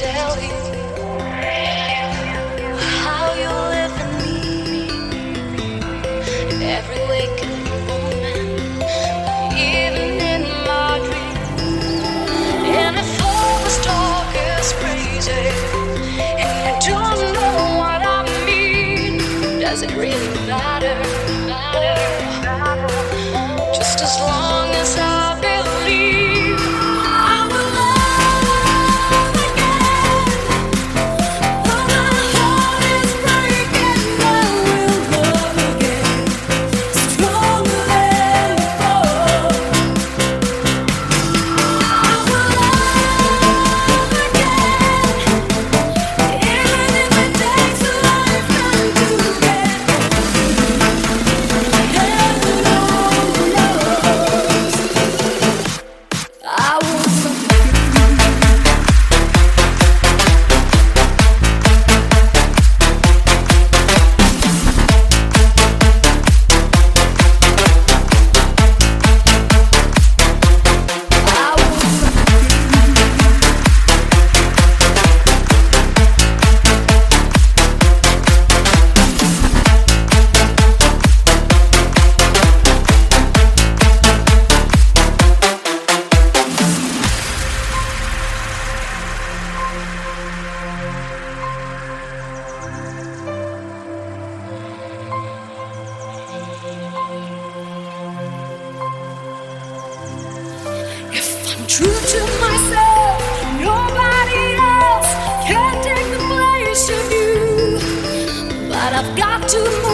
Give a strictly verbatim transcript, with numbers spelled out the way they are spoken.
tell you how you live in me. Every waking moment, even in my dreams. And if all this talk is crazy, and you don't know what I mean, does it really matter? Just as long as I believe, I will love again. Though my heart is breaking, I will love again, stronger than before. I will love again, even if it takes a lifetime to get heaven only knows. I want something. I want If I'm true to myself, nobody else can take the place of you. But I've got to move